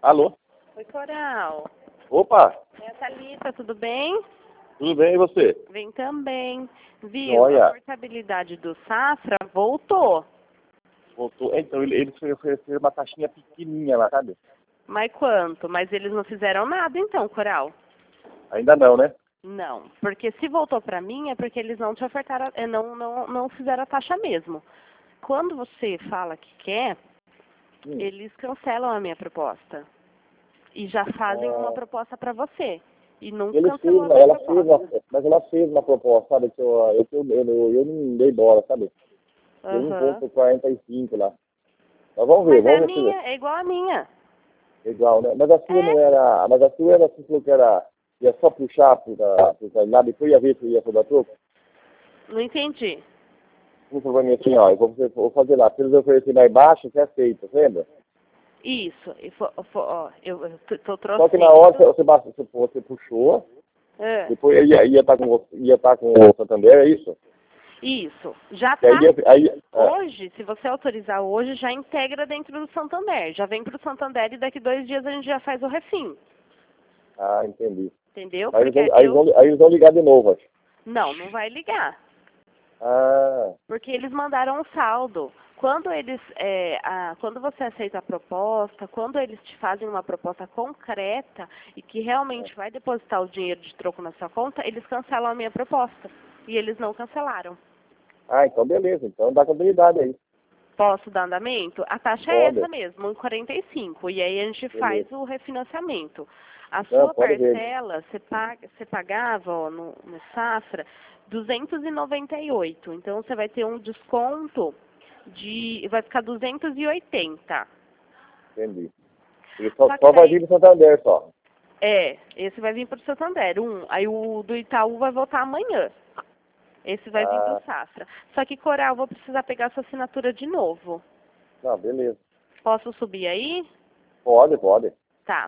Alô? Oi, Coral. Opa, É a Thalita, tudo bem? tudo bem e você? Vem também. Viu? Olha. A portabilidade do Safra voltou. Voltou. Então, eles ofereceram uma taxinha pequenininha lá, sabe? Mas quanto? Mas eles não fizeram nada então, Coral. Ainda não, né? Não, porque se voltou para mim é porque eles não te ofertaram, não fizeram a taxa mesmo. Quando você fala que quer, eles cancelam a minha proposta. E já fazem uma proposta para você. E não cancelou a minha proposta. Mas ela fez uma proposta, sabe? Que eu não dei bola, sabe? Tem 1,45 lá. Mas vamos ver, Mas a vamos ver minha é igual a minha. se é igual, né? Mas a sua não era. Mas a sua era assim, falou que era. Ia só puxar pro lá, depois ia ver se ia sobrar troco. Não entendi. Você falou pra mim assim, ó, eu vou fazer lá. Se eles oferecerem mais baixo, você aceita, lembra? Isso. Eu tô trouxendo. Só que na hora você puxou, depois ia estar com o Santander, é isso? Isso. Já tá. Hoje, se você autorizar hoje, já integra dentro do Santander. Já vem pro Santander e daqui 2 dias a gente já faz o refim. Ah, entendi. Entendeu? Aí eles vão ligar de novo, acho. Não vai ligar. Ah. Porque eles mandaram um saldo. Quando eles, quando você aceita a proposta, quando eles te fazem uma proposta concreta e que realmente vai depositar o dinheiro de troco na sua conta, eles cancelam a minha proposta. E eles não cancelaram. Ah, então beleza. Então dá continuidade aí. Posso dar andamento? A taxa é essa mesmo, 1,45. E aí a gente faz o refinanciamento. A sua parcela, você pagava ó, no Safra 298. Então você vai ter um desconto vai ficar 280. Entendi. E só vai vir do Santander só. Esse vai vir para o Santander. Aí o do Itaú vai voltar amanhã. Esse vai vir para o Safra. Só que, Coral, vou precisar pegar sua assinatura de novo. Não, beleza. Posso subir aí? Pode. Tá.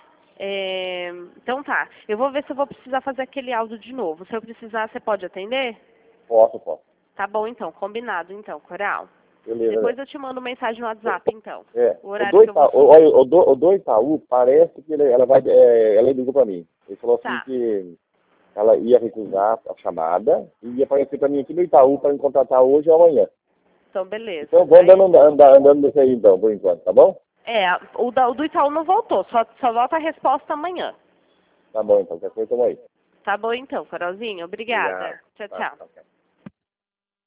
Então tá. Eu vou ver se eu vou precisar fazer aquele áudio de novo. Se eu precisar, você pode atender? Posso. Tá bom, então. Combinado, então, Coral. Beleza. Depois eu te mando mensagem no WhatsApp, então. O horário que eu vou... O do Itaú parece que ela ligou pra mim. Ele falou assim que ela ia recusar a chamada e ia aparecer pra mim aqui no Itaú para me contratar hoje ou amanhã. Então, beleza. Então vamos andando nesse aí então, por enquanto, tá bom? O do Itaú não voltou, só volta a resposta amanhã. Tá bom, então, qualquer coisa, tamo aí. Tá bom, então, Coralzinho. Obrigada. Obrigado. Tchau. Tchau.